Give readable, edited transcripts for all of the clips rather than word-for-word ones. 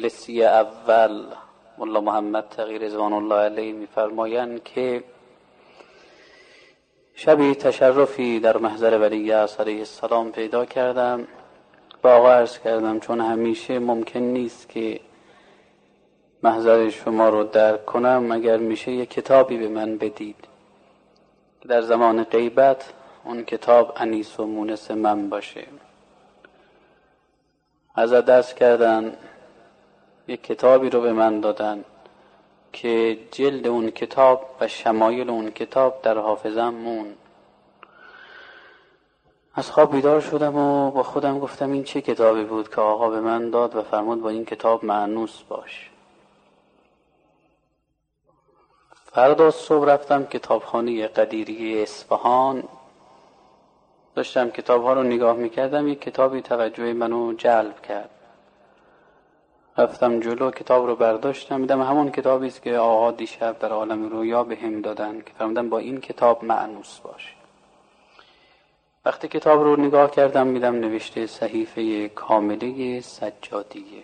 مجلسی اول ملا محمد تقی رضوان الله علیه می‌فرمایند که شبی تشرفی در محضر ولی اعصر علیه السلام پیدا کردم. با آقا عرض کردم چون همیشه ممکن نیست که محضر شما رو درک کنم، اگر میشه یک کتابی به من بدید که در زمان غیبت اون کتاب انیس و مونس من باشه. ازت دست کردن، یک کتابی رو به من دادن که جلد اون کتاب و شمایل اون کتاب در حافظم مون. از خواب بیدار شدم و با خودم گفتم این چه کتابی بود که آقا به من داد و فرمود با این کتاب مأنوس باش. فردا صبح رفتم کتابخانه قدیری اصفهان، داشتم کتاب ها رو نگاه میکردم، یک کتابی توجه منو جلب کرد. رفتم جلو، کتاب رو برداشتم، دیدم همون کتابی است که آقا دیشب در عالم رویا به هم دادن که فرمودن با این کتاب مأنوس باش. وقتی کتاب رو نگاه کردم میدم نوشته صحیفه کامله سجادیه.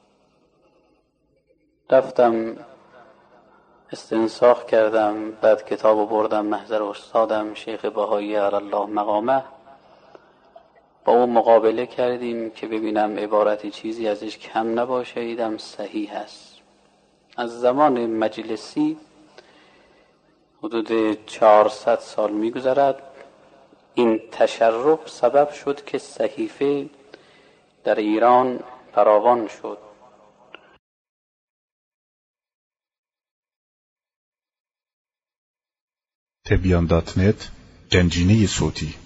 رفتم استنساخ کردم، بعد کتاب رو بردم محضر استادم شیخ بهایی الله مقامه، با او مقابله کردیم که ببینم عبارتی چیزی ازش کم نباشه، دیدم صحیح است. از زمان مجلسی حدود 400 سال میگذرد. این تشرف سبب شد که صحیفه در ایران فراوان شد. تبیان.net گنجینه صوتی